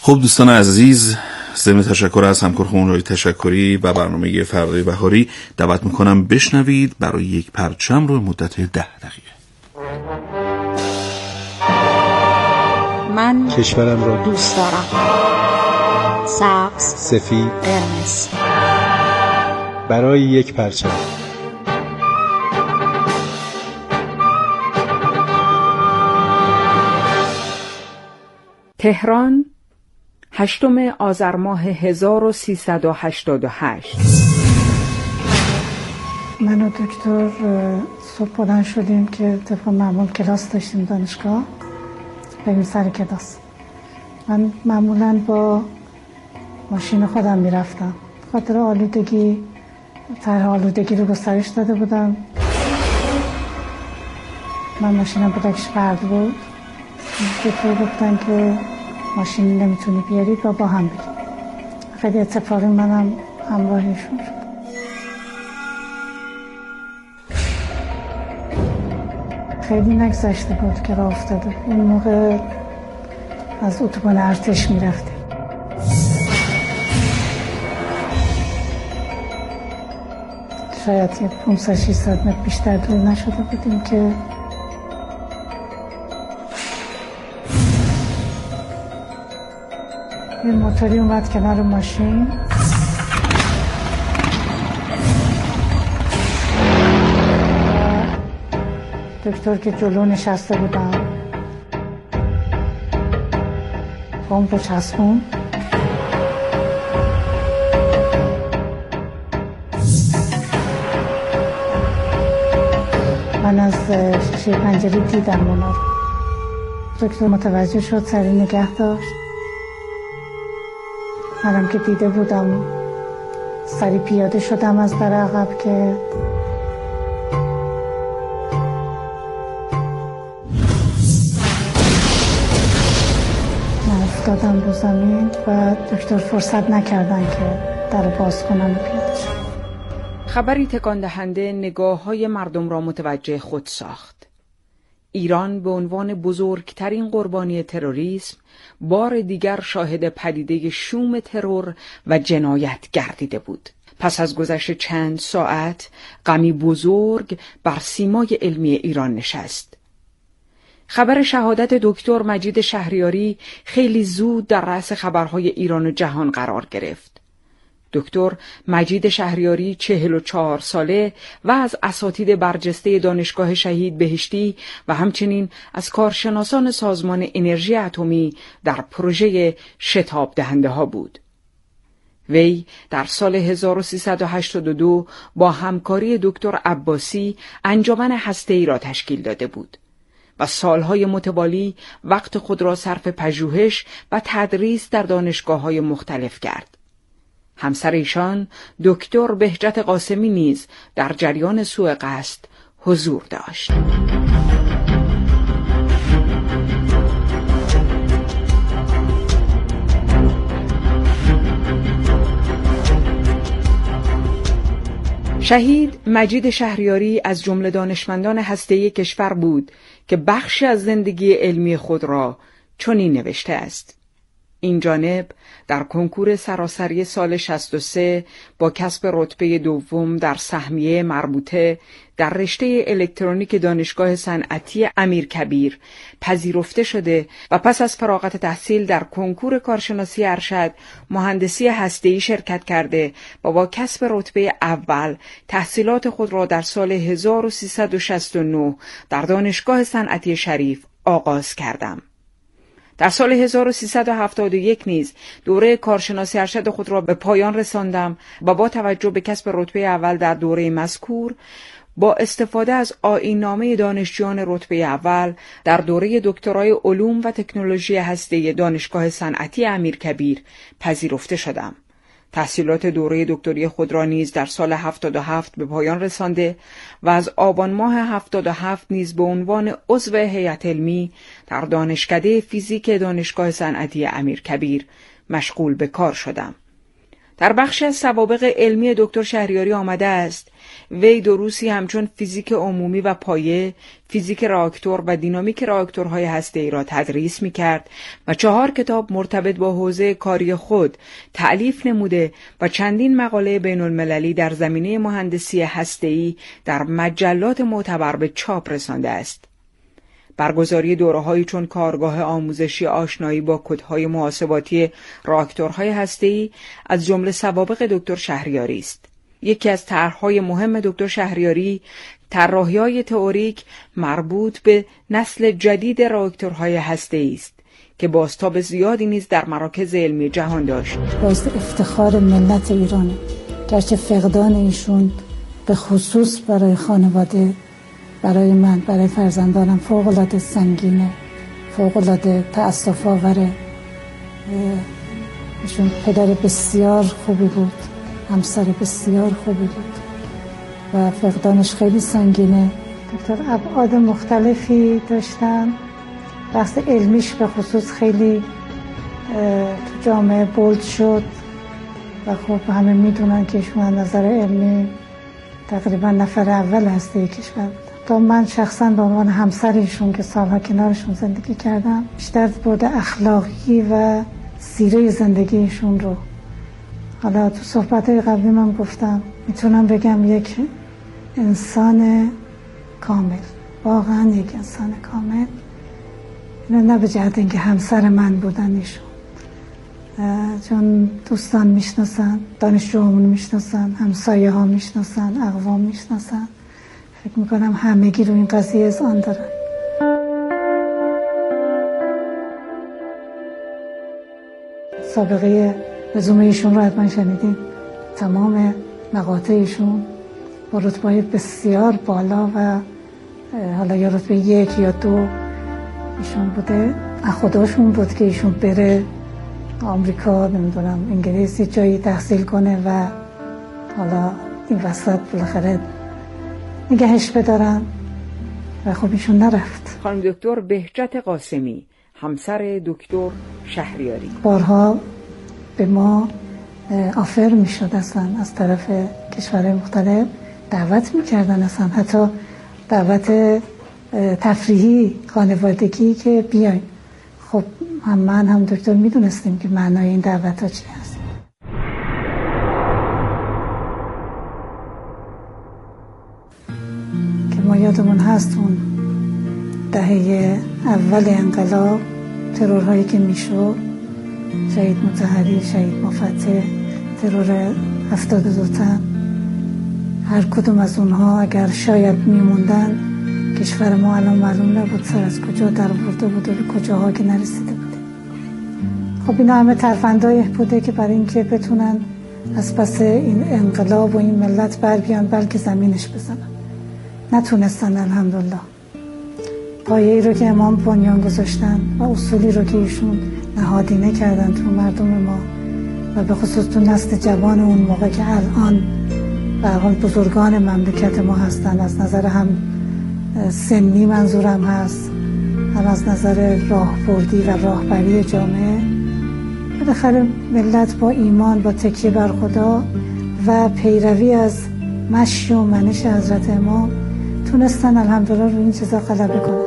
خب دوستان عزیز، ضمن تشکر از همکار خونرای تشکری و برنامه فردای بهاری دعوت میکنم بشنوید برای یک پرچم رو مدت 10 دقیقه. من کشورم را دوست دارم. سبز، سفید، قرمز. برای یک پرچم. تهران، 8 آذر ماه 1388. من و دکتر صبح بلند شدیم که طبق معمول کلاس داشتیم دانشگاه، بریم سر کلاس. من معمولاً با ماشین خودم میرفتم، خاطر آلودگی طرح آلودگی رو گسترش داده بودم. من ماشینم بودکش فرد بود، دکتر گفتن که ماشین نمیتونی بیاری با هم بریم. خیلی اتفاقی منم همراهیشون شد. خیلی نگذشته بود که راه افتاده. اون موقع از اتوبان ارتش میرفتیم. شاید 500-600 متر بیشتر دور نشده بودیم که یه موتوری اومد کنار ماشین. دکتر که جلو نشسته بودم بام رو چسبون. من از شیشه پنجره دیدم اونا رو. دکتر متوجه شد، سری نگه داشت. منم که دیده بودم سری پیاده شدم از در عقب که من افتادم رو زمین و دکتر فرصت نکردن که در باز کنم و پیاده شدم. خبری تکان دهنده نگاه‌های مردم را متوجه خود ساخت. ایران به عنوان بزرگترین قربانی تروریسم بار دیگر شاهد پدیده شوم ترور و جنایت گردیده بود. پس از گذشت چند ساعت غمی بزرگ بر سیمای علمی ایران نشست. خبر شهادت دکتر مجید شهریاری خیلی زود در رأس خبرهای ایران و جهان قرار گرفت. دکتر مجید شهریاری 44 ساله و از اساتید برجسته دانشگاه شهید بهشتی و همچنین از کارشناسان سازمان انرژی اتمی در پروژه شتاب دهنده ها بود. وی در سال 1382 با همکاری دکتر عباسی انجمن هسته‌ای را تشکیل داده بود و سالهای متوالی وقت خود را صرف پژوهش و تدریس در دانشگاه‌های مختلف کرد. همسر ایشان دکتر بهجت قاسمی نیز در جریان سوء قصد حضور داشت. شهید مجید شهریاری از جمله دانشمندان هسته‌ای کشور بود که بخشی از زندگی علمی خود را چنین نوشته است: این جانب در کنکور سراسری سال 63 با کسب رتبه دوم در سهمیه مربوطه در رشته الکترونیک دانشگاه صنعتی امیرکبیر پذیرفته شده و پس از فراغت تحصیل در کنکور کارشناسی ارشد مهندسی هسته‌ای شرکت کرده و با کسب رتبه اول تحصیلات خود را در سال 1369 در دانشگاه صنعتی شریف آغاز کردم. در سال 1371 نیز دوره کارشناسی ارشد خود را به پایان رساندم و با توجه به کسب رتبه اول در دوره مذکور با استفاده از آیین‌نامه دانشجویان رتبه اول در دوره دکترای علوم و تکنولوژی هسته‌ای دانشگاه صنعتی امیرکبیر پذیرفته شدم. تحصیلات دوره دکتری خود را نیز در سال 77 به پایان رسانده و از آبان ماه 77 نیز به عنوان عضو هیئت علمی در دانشکده فیزیک دانشگاه صنعتی امیرکبیر مشغول به کار شدم. در بخشی از سوابق علمی دکتر شهریاری آمده است وی دروسی همچون فیزیک عمومی و پایه، فیزیک راکتور و دینامیک راکتورهای هسته‌ای را تدریس می‌کرد و 4 کتاب مرتبط با حوزه کاری خود تألیف نموده و چندین مقاله بین‌المللی در زمینه مهندسی هسته‌ای در مجلات معتبر به چاپ رسانده است. برگزاری دوره‌هایی چون کارگاه آموزشی آشنایی با کدهای محاسباتی راکتورهای هسته‌ای از جمله سوابق دکتر شهریاری است. یکی از طرح‌های مهم دکتر شهریاری طراحی‌های تئوریک مربوط به نسل جدید راکتورهای هسته‌ای است که بازتاب زیادی نیز در مراکز علمی جهان داشت. باعث افتخار ملت ایرانه، گرچه فقدان ایشون به خصوص برای خانواده، برای من، برای فرزندانم فوق‌العاده سنگینه، فوق‌العاده تأسف آوره. ایشون پدر بسیار خوبی بود، همسر بسیار خوبی بود و فقدانش خیلی سنگینه. دکتر ابعاد مختلفی داشتن، بحث علمیش به خصوص خیلی تو جامعه بولد شد و خب همه میدونن که ایشون از نظر علمی تقریبا نفر اول هسته کشور بود. تا من شخصا به عنوان همسر ایشون که سالها کنارشون زندگی کردم، بیشتر بعد اخلاقی و سیره زندگی ایشون رو، حالا تو صحبت‌های قبلی من گفتم، میتونم بگم یک انسان کامل، واقعا یک انسان کامل. اینو نه به جهت اینکه همسر من بودن ایشون، چون دوستان میشناسن، دانشجوامون میشناسن، همسایه ها میشناسن، اقوام میشناسن، فکر میکنم همگی رو این قضیه اذعان دارن. سابقه رزومه ایشون رو حتما شنیدین. تمام مقاطع ایشون با رتبه‌های بسیار بالا و حالا یا رتبه 1 یا 2 ایشون بوده. خداشون بود که ایشون بره آمریکا، نمیدونم انگلیس، جایی تحصیل کنه و حالا این وسط بالاخره نگهش بدارن و خب ایشون نرفت. خانم دکتر بهجت قاسمی، همسر دکتر شهریاری، بارها به ما آفر میشد اصلا از طرف کشورهای مختلف، دعوت میکردن، اصلا حتی دعوت تفریحی خانوادگی که بیاین. خب هم من هم دکتر میدونستیم که معنای این دعوت ها چی هست. که ما یادمون هست اون دهه اول انقلاب ترورهایی که میشد، شهید مطهری، شهید مفتح، ترور 72 تن، هر کدوم از اونها اگر شاید میموندن کشور ما الان معلوم نبود سر از کجا در آورده بود و به کجاها که نرسیده بوده. خب اینا همه ترفندهای بوده که برای اینکه بتونن از پس این انقلاب و این ملت بر بیان، بلکه زمینش بزنن. نتونستن الحمدلله. پایه‌ای رو که امام بنیان گذاشتن و اصولی رو که ایشون نهادینه کردن تو مردم ما و به خصوص تو نسل جوان اون موقع که الان به هر حال بزرگان مملکت ما هستن، از نظر هم سنی منظورم هست، هم از نظر راهبردی و راهبری جامعه. بالاخره ملت با ایمان، با تکیه بر خدا و پیروی از مشی و منش حضرت امام تونستن الحمدلله رو این چیزا غلبه کنن.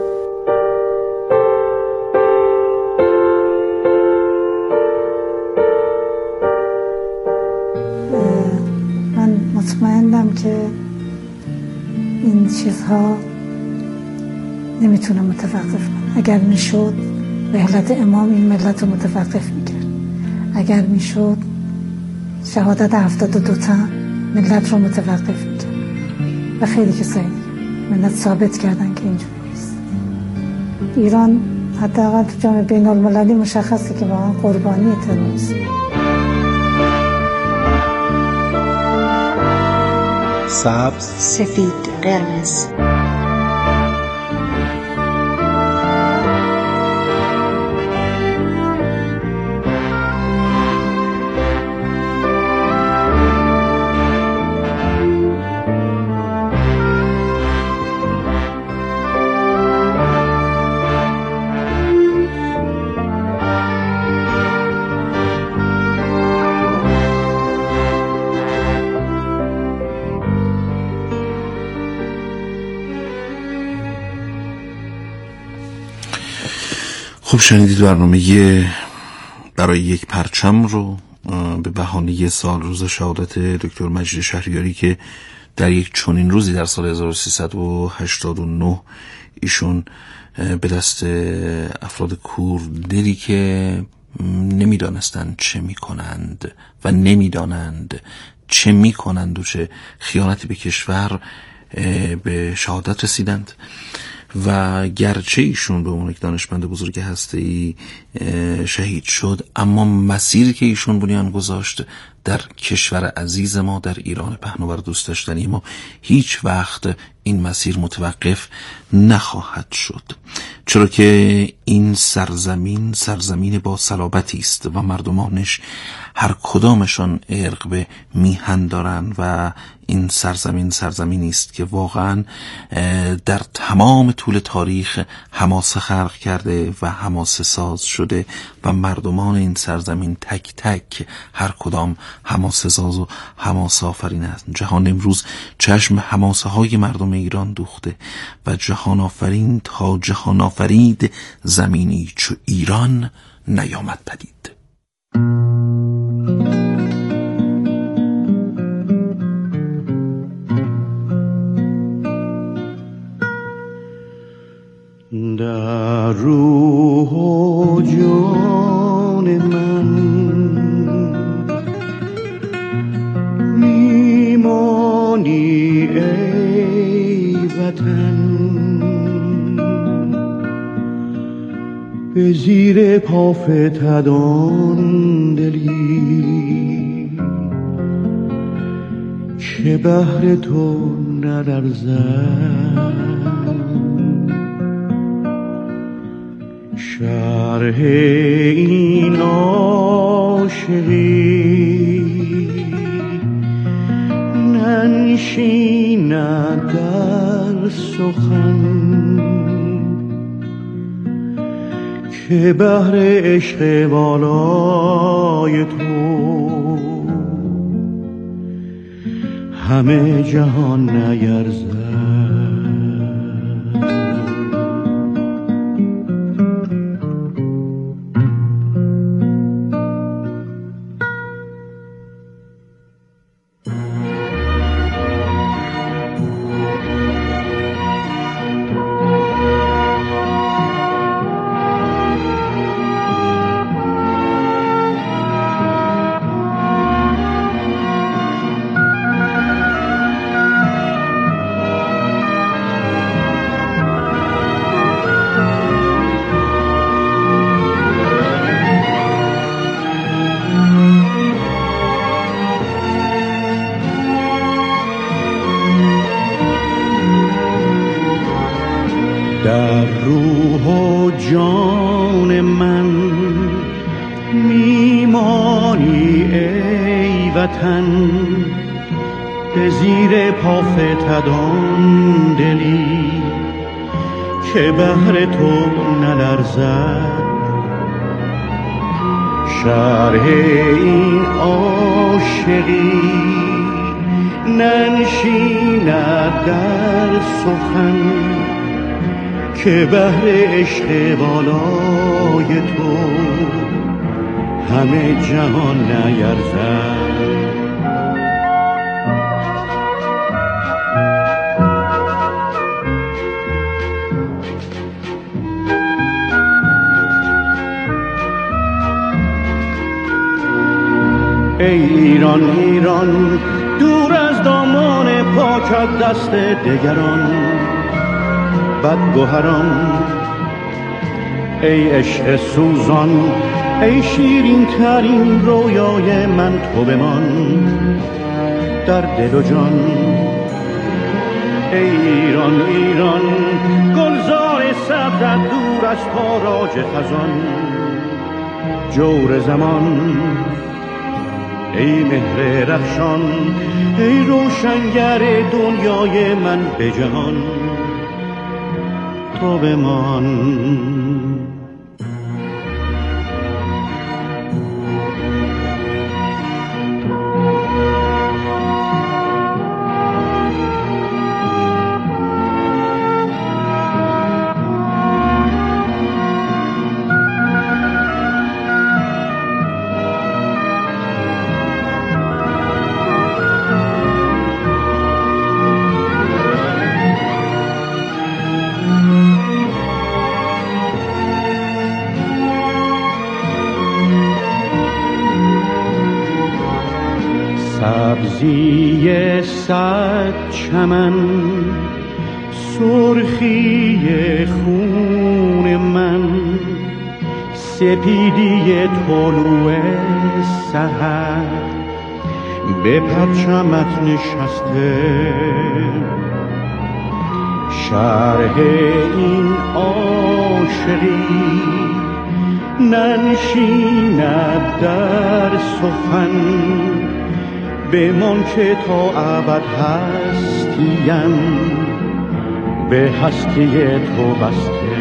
من مطمئنم که این چیزها نمیتونه متوقف کنه. اگر میشد رحلت امام این ملت رو متوقف میکرد. اگر میشد شهادت 72 تن ملت رو متوقف میکرد و خیلی کسایی ملت ثابت کردن که اینجور نیست. ایران حداقل تو جامعه بین المللی مشخصه که واقعا قربانی تروریسم. سبز، سفید، قرمز. خب شنیدید برنامه برای یک پرچم رو به بهانه سال روز شهادت دکتر مجید شهریاری که در یک چنین روزی در سال 1389 ایشون به دست افراد کوردلی که نمیدانستند چه میکنند و نمیدانند چه میکنند و چه خیانتی به کشور به شهادت رسیدند و گرچه ایشون به عنوان یک دانشمند بزرگ هسته‌ای شهید شد، اما مسیری که ایشون بنیان گذاشت در کشور عزیز ما، در ایران پهناور دوست داشتنی ما، هیچ وقت این مسیر متوقف نخواهد شد، چرا که این سرزمین با صلابتی است و مردمانش هر کدامشان ارق به میهن دارن و این سرزمینی است که واقعا در تمام طول تاریخ حماسه خلق کرده و حماسه ساز شده و مردمان این سرزمین تک تک هر کدام حماسه ساز و حماسه آفرین است. جهان امروز چشم حماسه های مردم ایران دوخته و جهان آفرین تا جهان آفرید زمینی چو ایران نیامد پدید. در روح و جان من میمانی ای وطن، به زیر پا فتدان دلی که بهر تو نلرزد. شرح این عاشقی ننشیند در سخن که بهر عشق والای تو همه جهان نیرزد. در روح و جان من میمانی ای وطن، به زیر پا فتدان دلی که بهر تو نلرزد. شرح این عاشقی ننشیند در سخن که بهر عشق بالای تو همه جهان نیرزد. ای ایران ایران دور از دامان پاکت دست دگران بدگوهران، ای عشق سوزان ای شیرین ترین رویای من تو بمان در دل و جان. ای ایران ایران گلزار سبزت دور از تاراج خزان جور زمان. ای مهر رخشان ای روشنگر دنیای من به جهان تو بمان. مستی صد چمن، سرخی خون من، سپیدی طلوع سحر به پرچمت نشسته. شرح این عاشقی ننشیند در سخن، بمان که تا ابد هستیم به هستی تو بسته.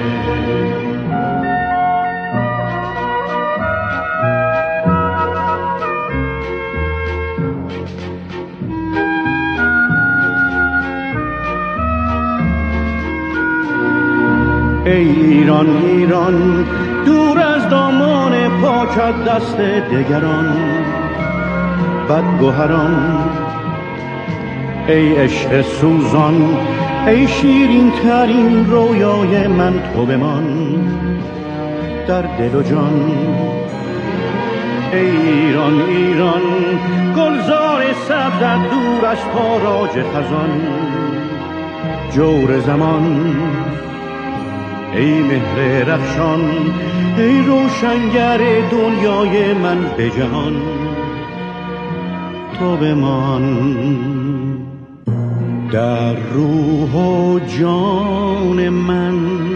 ای ایران ایران دور از دامان پاکت دست دگران بدگوهران، ای عشق سوزان ای شیرین ترین رویای من، تو بمان در دل و جان. ای ایران ایران گلزار سبزت دور از تاراج خزان، جور زمان ای مهر رخشان ای روشنگر دنیای من به جهان، تو بمان در روح و جان من،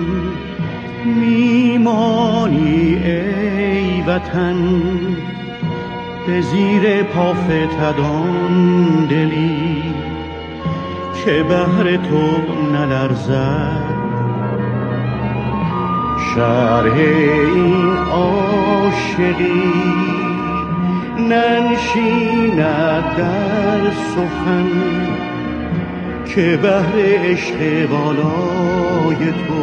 میمانی ای وطن به زیر پا فتد آن دلی که بهر تو نلرزد. شرح این عاشقی ننشیند در سخن که بهر عشق بالای تو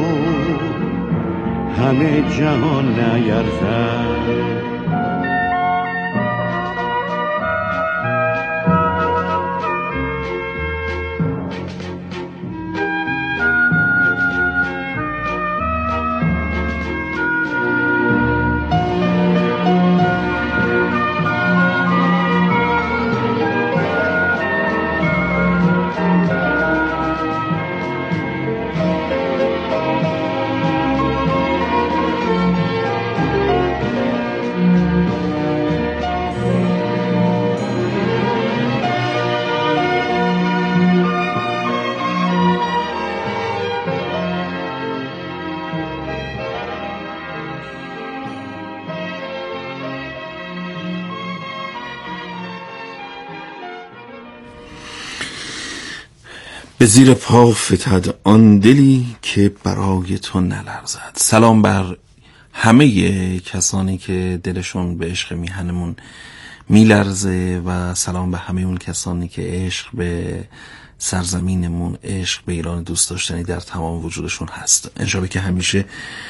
همه جهان نیرزد. به زیر پا فتد آن دلی که برای تو نلرزد. سلام بر همه کسانی که دلشون به عشق میهنمون میلرزه و سلام به همه اون کسانی که عشق به سرزمینمون، عشق به ایران دوست داشتنی در تمام وجودشون هست. انشالله که همیشه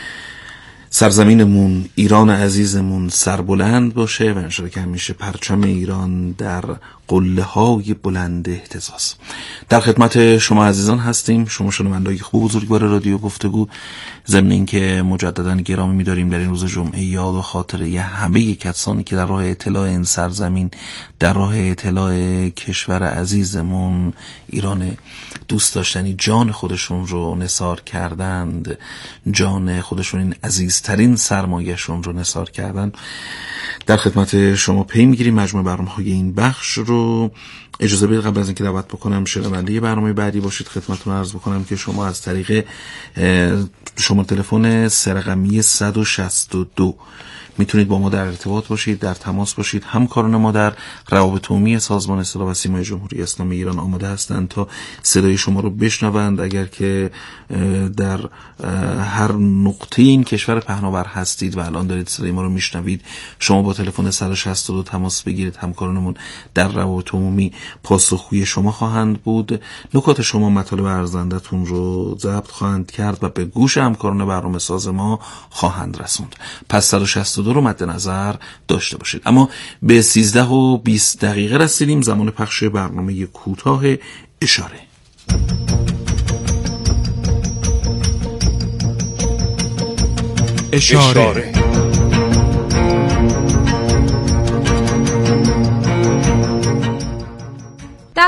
سرزمینمون، ایران عزیزمون سربلند باشه و انشالله که همیشه پرچم ایران در قله های بلند اهتزاز. در خدمت شما عزیزان هستیم، شما شنوندگان خوب بزرگوار رادیو گفتگو. ضمن اینکه مجددا گرامی می‌داریم در این روز جمعه یاد و خاطره همه کسانی که در راه اطلاع این سرزمین، در راه اطلاع کشور عزیزمون ایران دوست داشتنی جان خودشون رو نثار کردند، جان خودشون، این عزیزترین سرمایه‌شون رو نثار کردند. در خدمت شما پی میگیریم. مجموع برنامه‌های این بخش رو اجازه بدید قبل از اینکه دعوت بکنم شنونده برنامه بعدی باشید خدمتتون عرض بکنم که شما از طریق شماره تلفن 162 میتونید با ما در ارتباط باشید، در تماس باشید. همکاران ما در روابط عمومی سازمان اصلاح و سیمای جمهوری اسلامی ایران آماده هستند تا صدای شما رو بشنوند. اگر که در هر نقطه این کشور پهناور هستید و الان دارید صدای ما رو میشنوید، شما با تلفن 162 تماس بگیرید. همکارانمون در روابط عمومی پاسخگوی شما خواهند بود. نکات شما، مطالب ارزنده‌تون رو ضبط خواهند کرد و به گوش همکاران برنامه ساز ما خواهند رسوند. پس 162 رو مد نظر داشته باشید. اما به 13:20 رسیدیم، زمان پخش برنامه کوتاه اشاره. اشاره.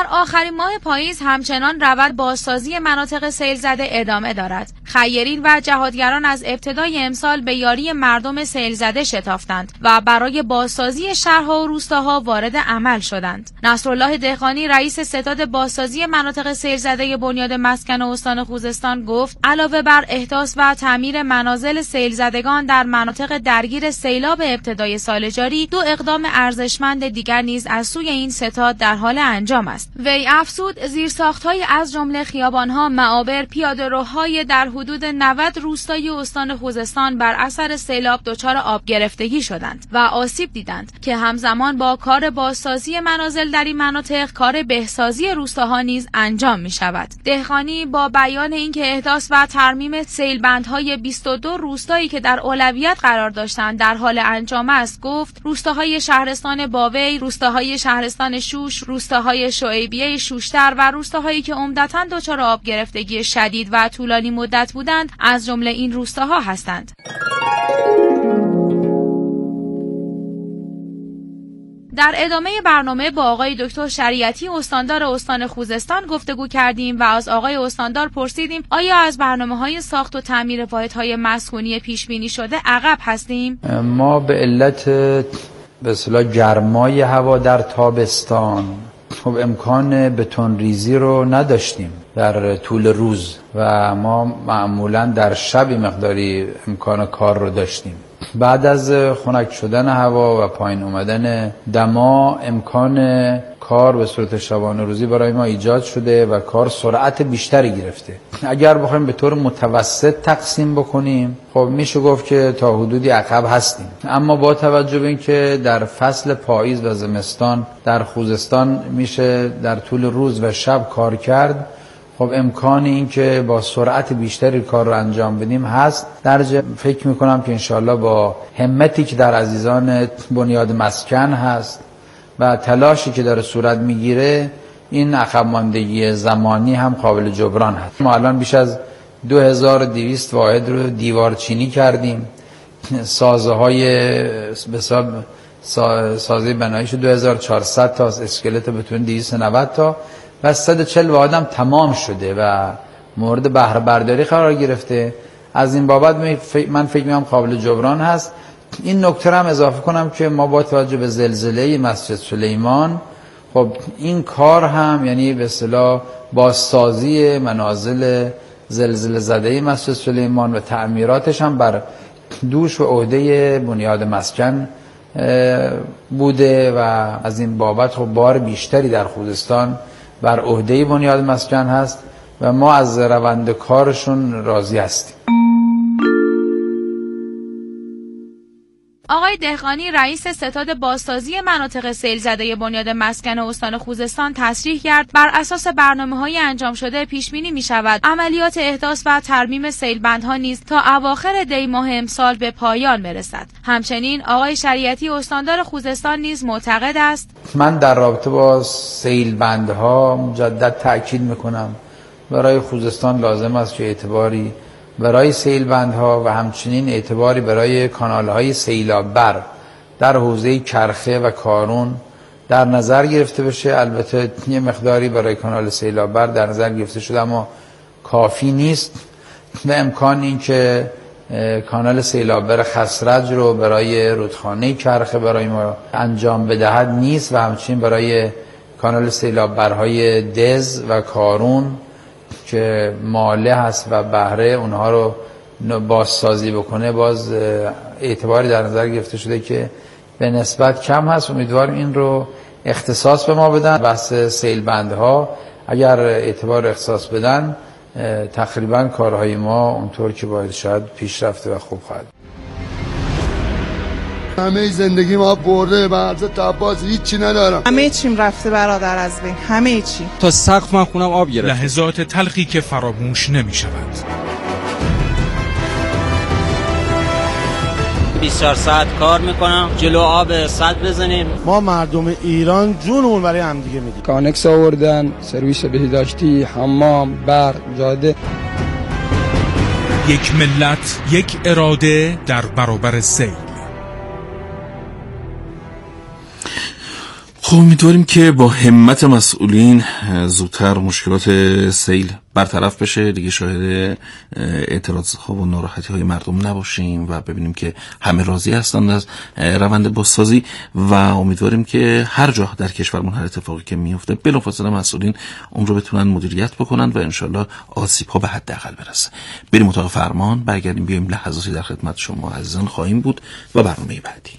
آخرین ماه پاییز همچنان روند بازسازی مناطق سیل زده ادامه دارد. خیرین و جهادگران از ابتدای امسال به یاری مردم سیل زده شتافتند و برای بازسازی شهرها و روستاها وارد عمل شدند. نصرالله دهقانی رئیس ستاد بازسازی مناطق سیل زده بنیاد مسکن استان خوزستان گفت علاوه بر احداث و تعمیر منازل سیل زدگان در مناطق درگیر سیلاب ابتدای سال جاری، 2 اقدام ارزشمند دیگر نیز از سوی این ستاد در حال انجام است. وی افزود زیرساخت‌های از جمله خیابان‌ها، معابر، پیاده‌روهای در حدود 90 روستای استان خوزستان بر اثر سیلاب دچار آب گرفتگی شدند و آسیب دیدند که همزمان با کار بازسازی منازل در این مناطق کار بهسازی روستاها نیز انجام می‌شود. دهقانی با بیان اینکه احداث و ترمیم سیلبندهای 22 روستایی که در اولویت قرار داشتند در حال انجام است، گفت روستاهای شهرستان باوی، روستاهای شهرستان شوش، روستاهای شعیبیه شوشتر و روستاهایی که عمدتاً دچار آب گرفتگی شدید و طولانی مدت بودند از جمله این روستاها هستند. در ادامه برنامه با آقای دکتر شریعتی استاندار استان خوزستان گفتگو کردیم و از آقای استاندار پرسیدیم آیا از برنامه‌های ساخت و تعمیر واحدهای مسکونی پیش بینی شده عقب هستیم؟ ما به علت به اصطلاح گرمای هوا در تابستان خب امکان بتون ریزی رو نداشتیم در طول روز و ما معمولا در شب مقداری امکان کار رو داشتیم. بعد از خنک شدن هوا و پایین اومدن دما امکان کار به صورت شبانه روزی برای ما ایجاد شده و کار سرعت بیشتری گرفته. اگر بخوایم به طور متوسط تقسیم بکنیم خب میشه گفت که تا حدودی عقب هستیم، اما با توجه به اینکه در فصل پاییز و زمستان در خوزستان میشه در طول روز و شب کار کرد، خب امکان این که با سرعت بیشتری کار رو انجام بدیم هست. فکر میکنم که انشاءالله با همتی که در عزیزان بنیاد مسکن هست و تلاشی که داره صورت میگیره این عقب ماندگی زمانی هم قابل جبران هست. ما الان بیش از 2200 واحد رو دیوارچینی کردیم. سازه های سازه بناییش 2400 تا، اسکلت بتون 290 تا و 140 واحد هم تمام شده و مورد بهره برداری قرار گرفته. از این بابت من فکر می‌کنم قابل جبران هست. این نکته هم اضافه کنم که ما با توجه به زلزله مسجد سلیمان خب این کار هم یعنی به اصطلاح بازسازی منازل زلزله زده مسجد سلیمان و تعمیراتش هم بر دوش و عهده بنیاد مسکن بوده و از این بابت خب بار بیشتری در خوزستان بر عهده بنیاد مسکن هست و ما از روند کارشون راضی هستیم. آقای دهقانی رئیس ستاد بازسازی مناطق سیل زده بنیاد مسکن استان خوزستان تصریح کرد بر اساس برنامه‌های انجام شده پیش بینی می‌شود عملیات احداث و ترمیم سیلبندها نیز تا اواخر دی ماه امسال به پایان برسد. همچنین آقای شریعتی استاندار خوزستان نیز معتقد است من در رابطه با سیلبندها مجدد تأکید می‌کنم برای خوزستان لازم است که اعتباری برای سیلبندها و همچنین اعتباری برای کانالهای سیلاب‌بر در حوزه کرخه و کارون در نظر گرفته بشه. البته یه مقداری برای کانال سیلاب‌بر در نظر گرفته شده اما کافی نیست و امکان این که کانال سیلاب‌بر خسرج رو برای رودخانه کرخه برای ما انجام بدهد نیست و همچنین برای کانال سیلاب‌برهای دز و کارون که ماله هست و بهره اونها رو بازسازی بکنه باز اعتباری در نظر گرفته شده که به نسبت کم هست. امیدواریم این رو اختصاص به ما بدن. بحث سیلبندها اگر اعتبار اختصاص بدن تقریبا کارهای ما اونطور که باید شاید پیش رفته و خوب خواهد. همه زندگی ما برده به عرض تباز هیچی ندارم. همه چیم رفته برادر از بین، همه چی تا سقف من خونم آب گرفت. لحظات تلخی که فراموش نمی شود. 24 ساعت کار میکنم جلو آب سد بزنیم. ما مردم ایران جونمون برای هم دیگه میدیم. کانکس آوردن، سرویس بهداشتی، حمام، برق، جاده. یک ملت، یک اراده در برابر سیل. خب امیدواریم که با همت مسئولین زودتر مشکلات سیل برطرف بشه، دیگه شاهد اعتراضها و ناراحتی های مردم نباشیم و ببینیم که همه راضی هستند از روند بازسازی و امیدواریم که هر جا در کشورمون هر اتفاقی که میفته بلافاصله مسئولین اون رو بتونن مدیریت بکنن و انشالله آسیب‌ها به حداقل برسه. بریم اتاق فرمان، برگردیم بیایم لحظاتی در خدمت شما عزیزان خواهیم بود و برنامه بعدی.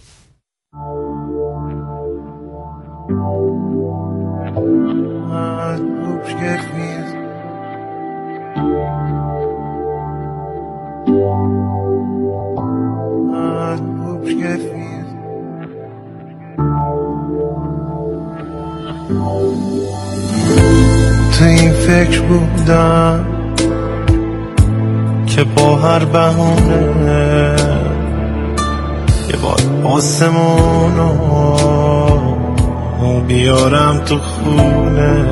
تو این فکر بودم که با هر بهونه یه بار آسمونو بیارم تو خونه،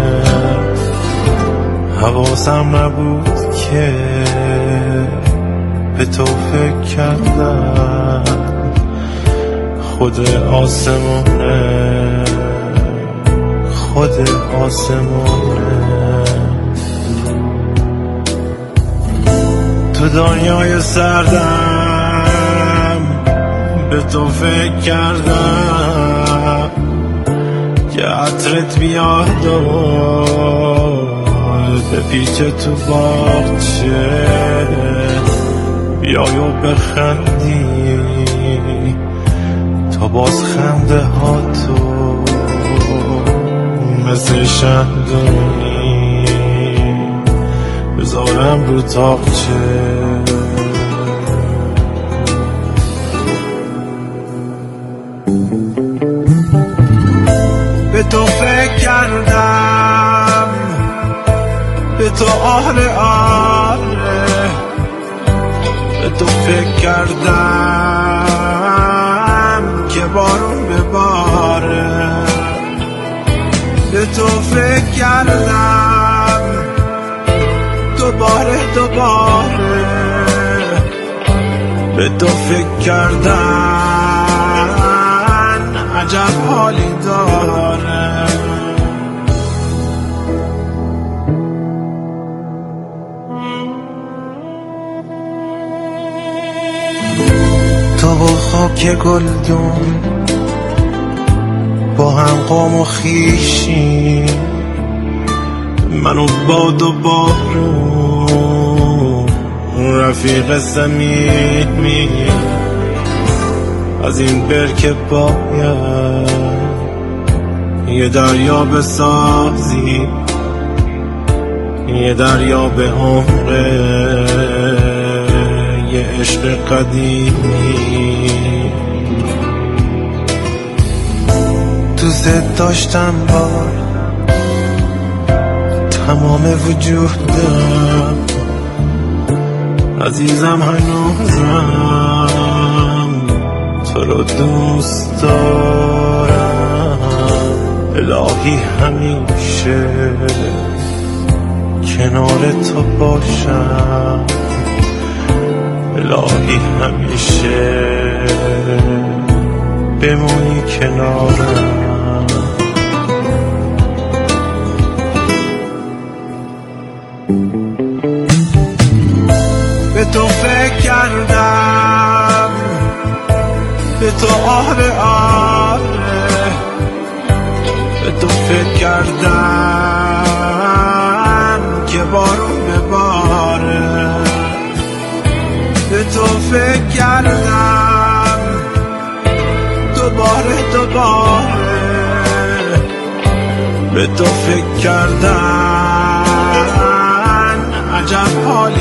حواسم نبود که به تو فکر کردم خود آسمونه، خود آسمونه. تو دنیای سردم به تو فکر کردم که عطرت بیاد و به پیچ تو باغچه بیای و بخندی تا باز خنده ها تو مثل شهدونی بذارم رو تاقچه. به تو فکر کردم، به تو آره آره، به تو فکر کردم که بارون بباره، به تو فکر کردم دوباره دوباره، به تو فکر کردن عجب حالی داره. تو و خاک گلدون با هم قوم و خیشی، منو باد و بارون رفیق صمیمی، از این برکه باید یه دریا بسازی، یه دریا به عمره یه عشق قدیمی. دوست داشتم با تمام وجودم، عزیزم هنوزم تو رو دوست دارم، الهی همیشه کنار تو باشم، الهی همیشه بمونی کنارم. به تو فکر کردم، به تو آره آره، به تو فکر کردم که بارون بباره، به تو فکر کردم دوباره دوباره، به تو فکر کردم عجب حالی